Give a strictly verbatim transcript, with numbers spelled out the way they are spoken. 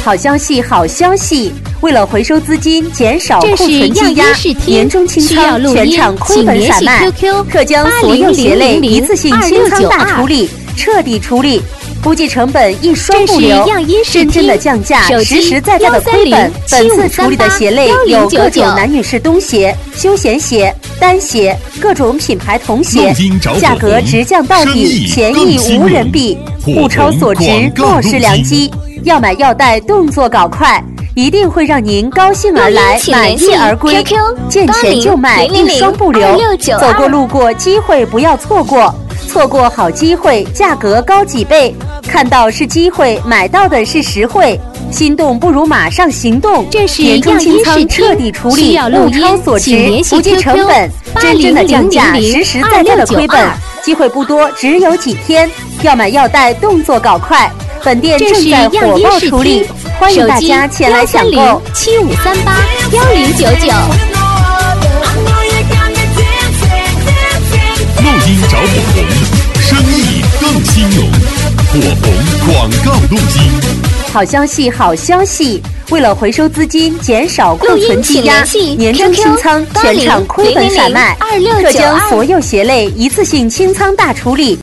好消息，好消息！为了回收资金，减少库存积压，年终清仓全场亏本散卖，特将所有鞋类一次性清仓大处理，彻底处理，估计成本一双不留，真正的降价，实实在在的亏本。本次处理的鞋类有各种男女士冬鞋、休闲鞋、单鞋，各种品牌童鞋，价格直降到底，便宜无人比，物超所值，莫失良机。要买要带，动作搞快，一定会让您高兴而来，满意而归。见钱就买，一双不留。走过路过，机会不要错过，错过好机会，价格高几倍。看到是机会，买到的是实惠。心动不如马上行动，年终清仓彻底处理，物超所值，不计成本，真正的降价，实实在在的亏本。机会不多，只有几天，要买要带，动作搞快。本店正在火爆处理，欢迎大家前来抢购。 七五三八幺零九九。 录音找火红，生意更兴隆。火红广告录音。 好消息，好消息！为了回收资金，减少库存积压，年终清仓全场亏本散卖，特将所有鞋类一次性清仓大处理。